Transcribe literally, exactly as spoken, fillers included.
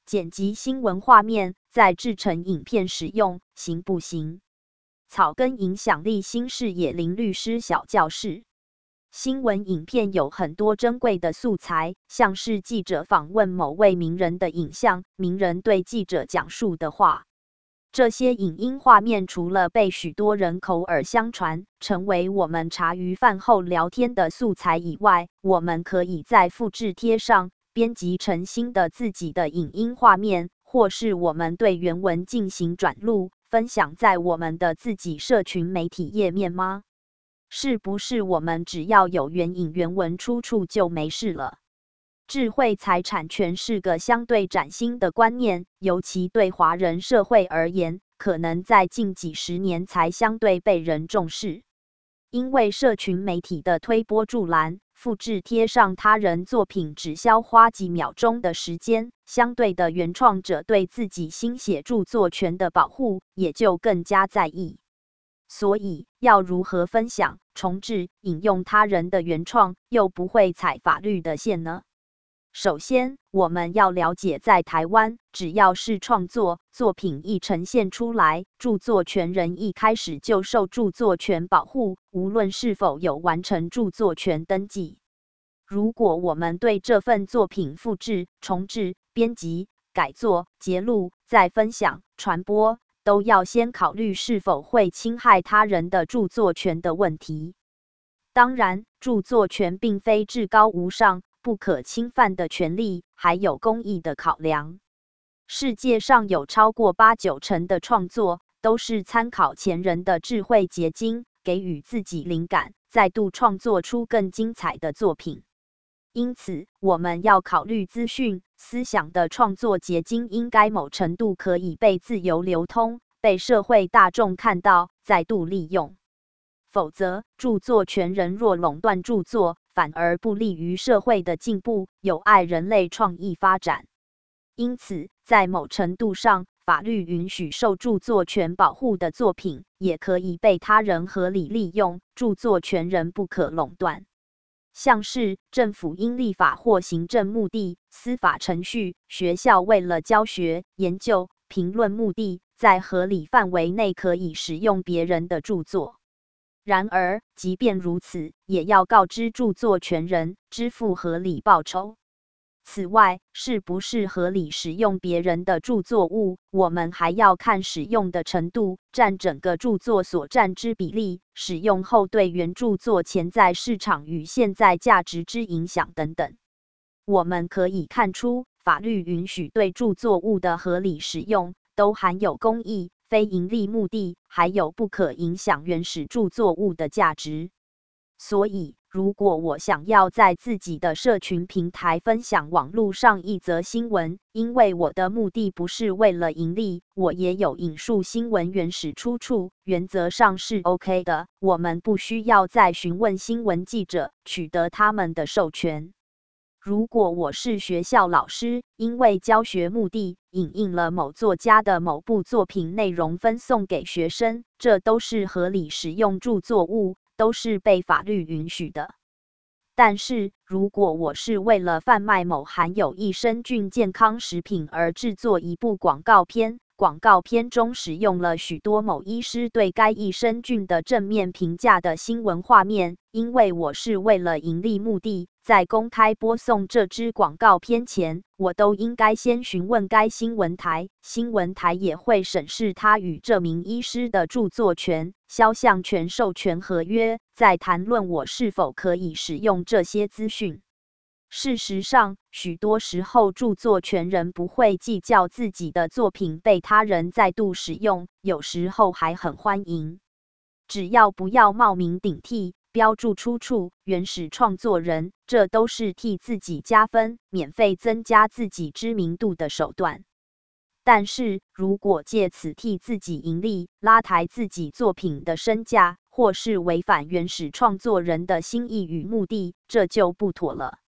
剪辑新闻画面再制成影片使用，行不行？草根影响力新视野林律师小教室。新闻影片有很多珍贵的素材，像是记者访问某位名人的影像，名人对记者讲述的话。这些影音画面除了被许多人口耳相传，成为我们茶余饭后聊天的素材以外，我们可以再复制贴上，编辑成新的自己的影音画面，或是我们对原文进行转录，分享在我们的自己社群媒体页面吗？是不是我们只要有原影原文出处就没事了？智慧财产权是个相对崭新的观念，尤其对华人社会而言，可能在近几十年才相对被人重视。因为社群媒体的推波助澜，复制贴上他人作品只消花几秒钟的时间，相对的原创者对自己心血著作权的保护也就更加在意。所以，要如何分享、重制、引用他人的原创，又不会踩法律的线呢？首先，我们要了解，在台湾，只要是创作作品一呈现出来，著作权人一开始就受著作权保护，无论是否有完成著作权登记。如果我们对这份作品复制、重制、编辑、改作、截录、再分享、传播，都要先考虑是否会侵害他人的著作权的问题。当然，著作权并非至高无上、不可侵犯的权利，还有公益的考量。世界上有超过八九成的创作都是参考前人的智慧结晶，给予自己灵感，再度创作出更精彩的作品。因此，我们要考虑资讯、思想的创作结晶应该某程度可以被自由流通，被社会大众看到，再度利用。否则，著作权人若垄断著作，反而不利于社会的进步，有碍人类创意发展。因此，在某程度上，法律允许受著作权保护的作品，也可以被他人合理利用，著作权人不可垄断。像是政府因立法或行政目的、司法程序、学校为了教学、研究、评论目的，在合理范围内可以使用别人的著作。然而，即便如此，也要告知著作权人，支付合理报酬。此外，是不是合理使用别人的著作物，我们还要看使用的程度，占整个著作所占之比例，使用后对原著作潜在市场与现在价值之影响等等。我们可以看出，法律允许对著作物的合理使用，都含有公益、非营利目的，还有不可影响原始著作物的价值。所以，如果我想要在自己的社群平台分享网络上一则新闻，因为我的目的不是为了盈利，我也有引述新闻原始出处，原则上是 OK 的。我们不需要再询问新闻记者，取得他们的授权。如果我是学校老师，因为教学目的，引印了某作家的某部作品内容分送给学生，这都是合理使用著作物，都是被法律允许的。但是，如果我是为了贩卖某含有益生菌健康食品而制作一部广告片，广告片中使用了许多某医师对该益生菌的正面评价的新闻画面，因为我是为了盈利目的，在公开播送这支广告片前，我都应该先询问该新闻台，新闻台也会审视他与这名医师的著作权、肖像权授权合约，再谈论我是否可以使用这些资讯。事实上，许多时候著作权人不会计较自己的作品被他人再度使用，有时候还很欢迎。只要不要冒名顶替，标注出处、原始创作人，这都是替自己加分、免费增加自己知名度的手段。但是，如果借此替自己盈利，拉抬自己作品的身价，或是违反原始创作人的心意与目的，这就不妥了。